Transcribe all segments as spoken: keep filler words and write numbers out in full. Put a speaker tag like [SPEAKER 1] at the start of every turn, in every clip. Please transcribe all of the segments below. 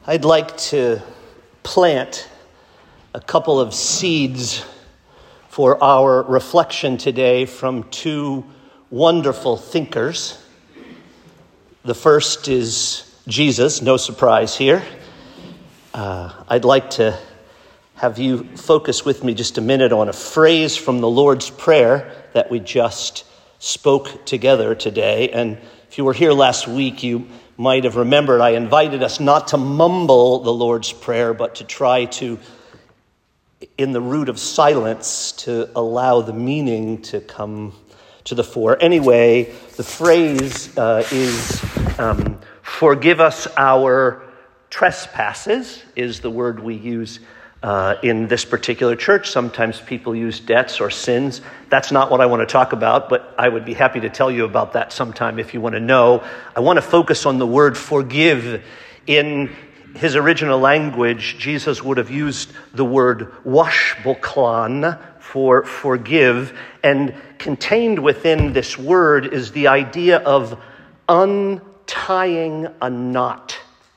[SPEAKER 1] I'd like to plant a couple of seeds for our reflection today from two wonderful thinkers. The first is Jesus, no surprise here. Uh, I'd like to have you focus with me just a minute on a phrase from the Lord's Prayer that we just spoke together today. And if you were here last week, you might have remembered I invited us not to mumble the Lord's Prayer, but to try to, in the root of silence, to allow the meaning to come to the fore. Anyway, the phrase uh, is, um, forgive us our trespasses, is the word we use uh, in this particular church. Sometimes people use debts or sins. That's not what I want to talk about, but I would be happy to tell you about that sometime if you want to know. I want to focus on the word forgive. In his original language, Jesus would have used the word washboklan for forgive, and contained within this word is the idea of untying a knot.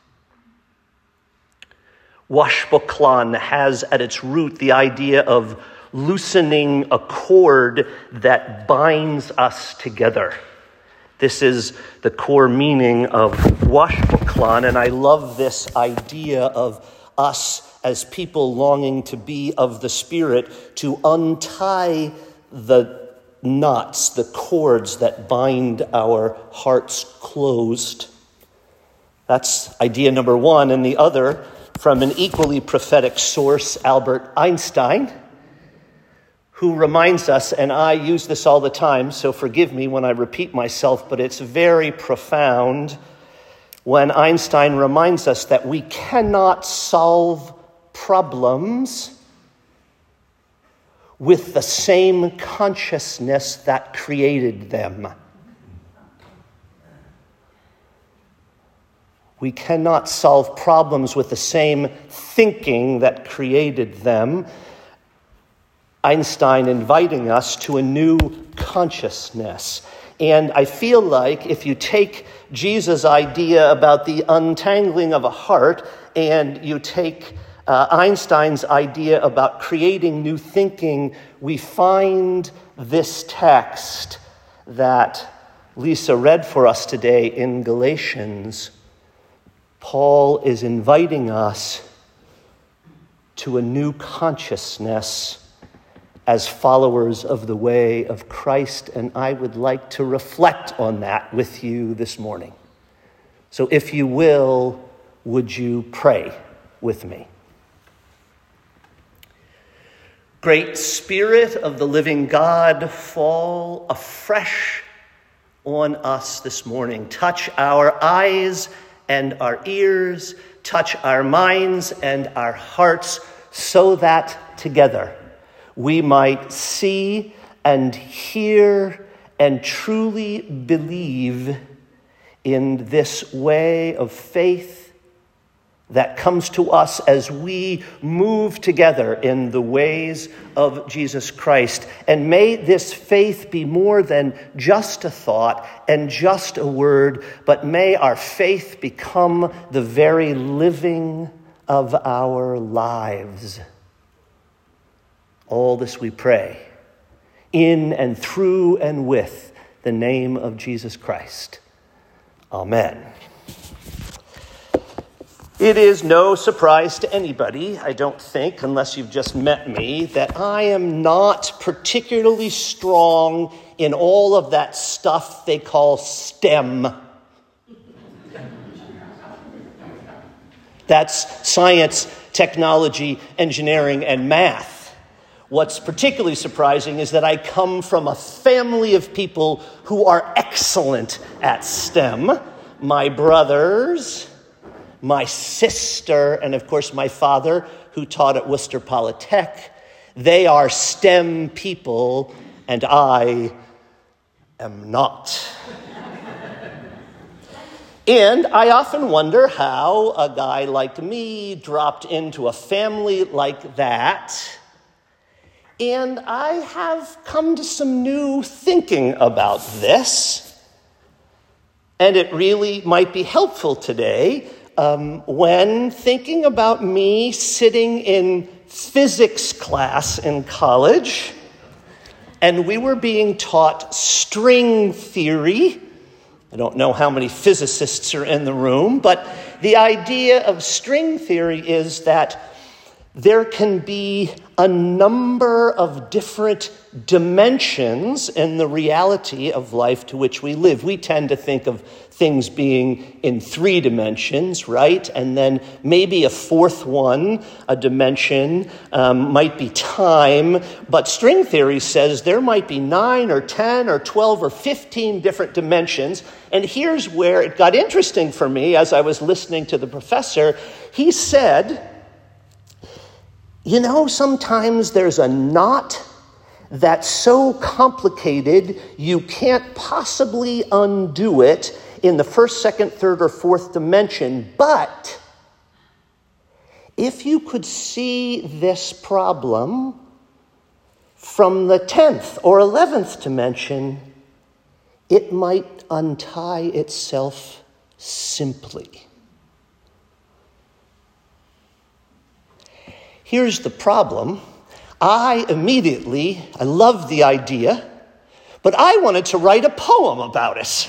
[SPEAKER 1] Washboklan has at its root the idea of loosening a cord that binds us together. This is the core meaning of washboklan, and I love this idea of us as people longing to be of the Spirit, to untie the knots, the cords that bind our hearts closed. That's idea number one. And the other, from an equally prophetic source, Albert Einstein, who reminds us, and I use this all the time, so forgive me when I repeat myself, but it's very profound when Einstein reminds us that we cannot solve problems with the same consciousness that created them. We cannot solve problems with the same thinking that created them. Einstein inviting us to a new consciousness. And I feel like if you take Jesus' idea about the untangling of a heart and you take uh, Einstein's idea about creating new thinking, we find this text that Lisa read for us today in Galatians. Paul is inviting us to a new consciousness as followers of the way of Christ, and I would like to reflect on that with you this morning. So if you will, would you pray with me? Great Spirit of the living God, fall afresh on us this morning. Touch our eyes and our ears, touch our minds and our hearts, so that together we might see and hear and truly believe in this way of faith that comes to us as we move together in the ways of Jesus Christ. And may this faith be more than just a thought and just a word, but may our faith become the very living of our lives. All this we pray in and through and with the name of Jesus Christ. Amen. It is no surprise to anybody, I don't think, unless you've just met me, that I am not particularly strong in all of that stuff they call STEM. That's science, technology, engineering, and math. What's particularly surprising is that I come from a family of people who are excellent at STEM. My brothers, my sister, and of course my father, who taught at Worcester Polytech. They are STEM people, and I am not. And I often wonder how a guy like me dropped into a family like that. And I have come to some new thinking about this. And it really might be helpful today um, when thinking about me sitting in physics class in college, and we were being taught string theory. I don't know how many physicists are in the room, but the idea of string theory is that there can be a number of different dimensions in the reality of life to which we live. We tend to think of things being in three dimensions, right? And then maybe a fourth one, a dimension, um, might be time. But string theory says there might be nine or ten or twelve or fifteen different dimensions. And here's where it got interesting for me as I was listening to the professor. He said, you know, sometimes there's a knot that's so complicated you can't possibly undo it in the first, second, third, or fourth dimension. But if you could see this problem from the tenth or eleventh dimension, it might untie itself simply. Here's the problem. I immediately, I loved the idea, but I wanted to write a poem about it.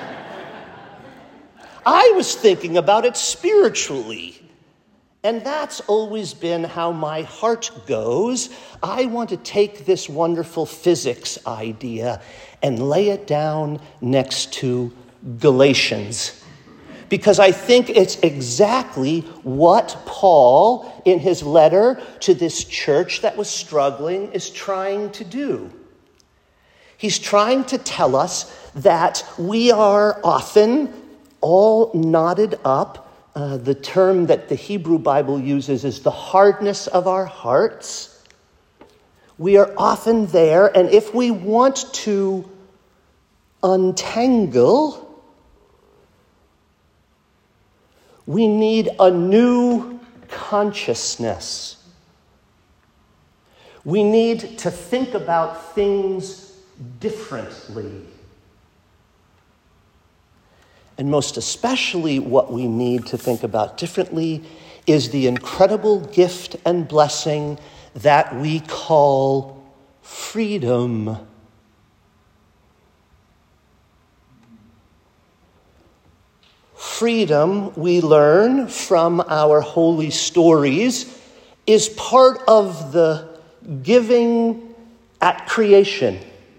[SPEAKER 1] I was thinking about it spiritually. And that's always been how my heart goes. I want to take this wonderful physics idea and lay it down next to Galatians. Because I think it's exactly what Paul, in his letter to this church that was struggling, is trying to do. He's trying to tell us that we are often all knotted up. Uh, the term that the Hebrew Bible uses is the hardness of our hearts. We are often there, and if we want to untangle, we need a new consciousness. We need to think about things differently. And most especially what we need to think about differently is the incredible gift and blessing that we call freedom. Freedom, we learn from our holy stories, is part of the giving at creation.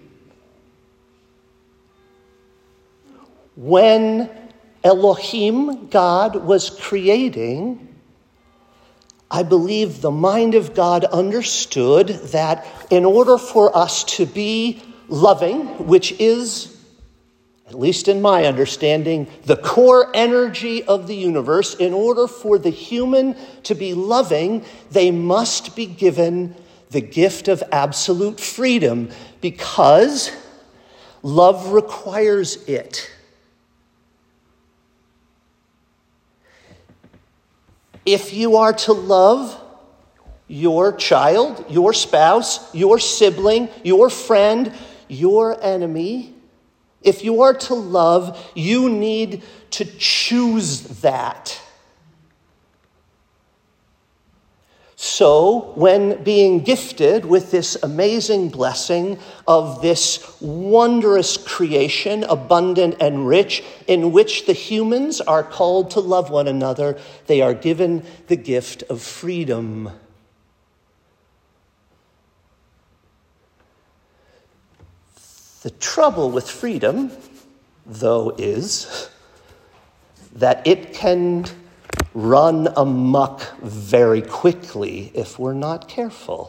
[SPEAKER 1] When Elohim, God, was creating, I believe the mind of God understood that in order for us to be loving, which is, at least in my understanding, the core energy of the universe, in order for the human to be loving, they must be given the gift of absolute freedom, because love requires it. If you are to love your child, your spouse, your sibling, your friend, your enemy, if you are to love, you need to choose that. So, when being gifted with this amazing blessing of this wondrous creation, abundant and rich, in which the humans are called to love one another, they are given the gift of freedom. The trouble with freedom, though, is that it can run amok very quickly if we're not careful.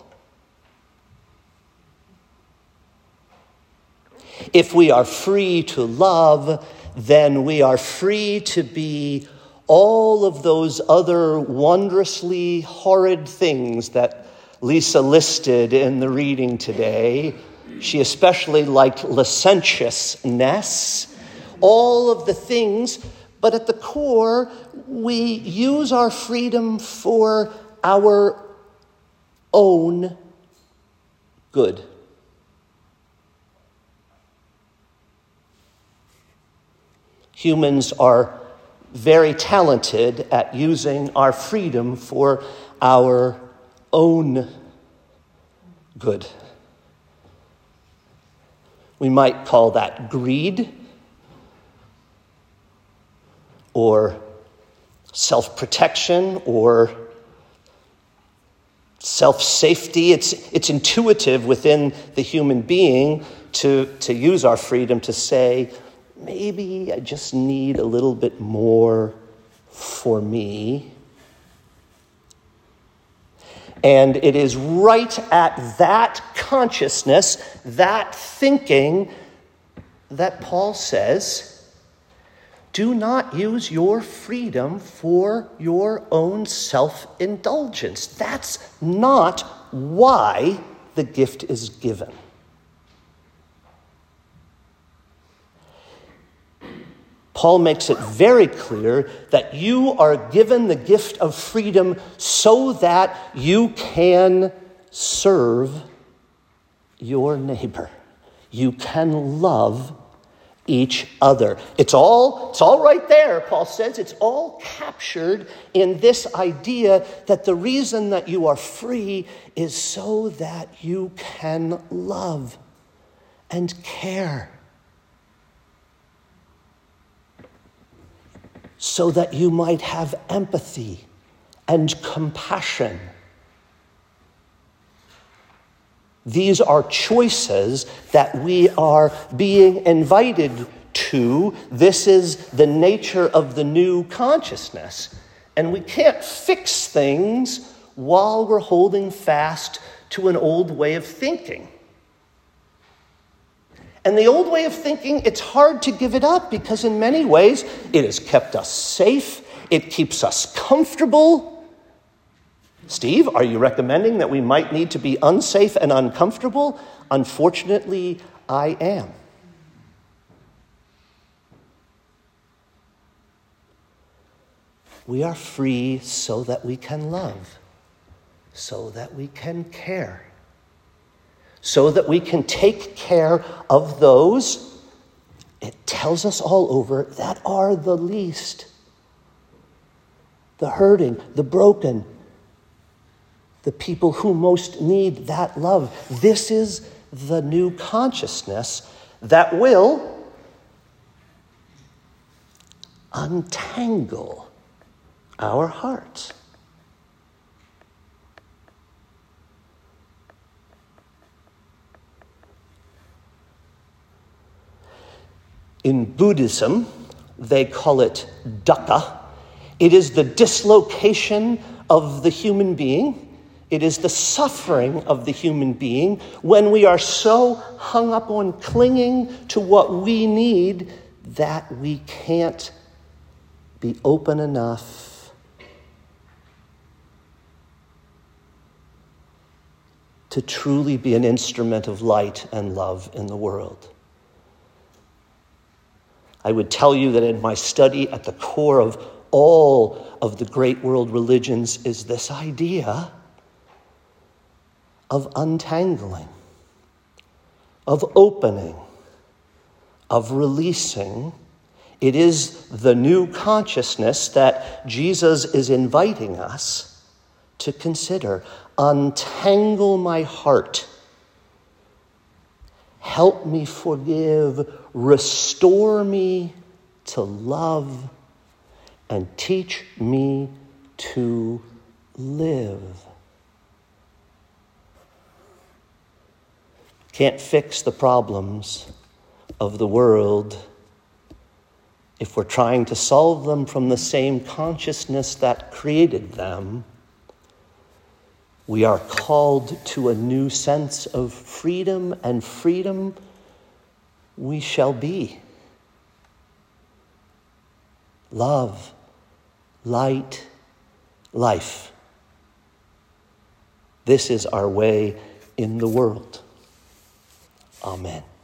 [SPEAKER 1] If we are free to love, then we are free to be all of those other wondrously horrid things that Lisa listed in the reading today. She especially liked licentiousness, all of the things. But at the core, we use our freedom for our own good. Humans are very talented at using our freedom for our own good. We might call that greed or self-protection or self-safety. It's, it's intuitive within the human being to, to use our freedom to say, maybe I just need a little bit more for me. And it is right at that consciousness, that thinking, that Paul says, do not use your freedom for your own self-indulgence. That's not why the gift is given. Paul makes it very clear that you are given the gift of freedom so that you can serve your neighbor. You can love each other. It's all, it's all right there, Paul says. It's all captured in this idea that the reason that you are free is so that you can love and care. So that you might have empathy and compassion. These are choices that we are being invited to. This is the nature of the new consciousness. And we can't fix things while we're holding fast to an old way of thinking. And the old way of thinking, it's hard to give it up because in many ways it has kept us safe. It keeps us comfortable. Steve, are you recommending that we might need to be unsafe and uncomfortable? Unfortunately, I am. We are free so that we can love, so that we can care. So that we can take care of those, it tells us all over, that are the least. The hurting, the broken, the people who most need that love. This is the new consciousness that will untangle our hearts. In Buddhism, they call it dukkha. It is the dislocation of the human being. It is the suffering of the human being when we are so hung up on clinging to what we need that we can't be open enough to truly be an instrument of light and love in the world. I would tell you that in my study, at the core of all of the great world religions is this idea of untangling, of opening, of releasing. It is the new consciousness that Jesus is inviting us to consider. Untangle my heart. Help me forgive, restore me to love, and teach me to live. Can't fix the problems of the world if we're trying to solve them from the same consciousness that created them. We are called to a new sense of freedom, and freedom we shall be. Love, light, life. This is our way in the world. Amen.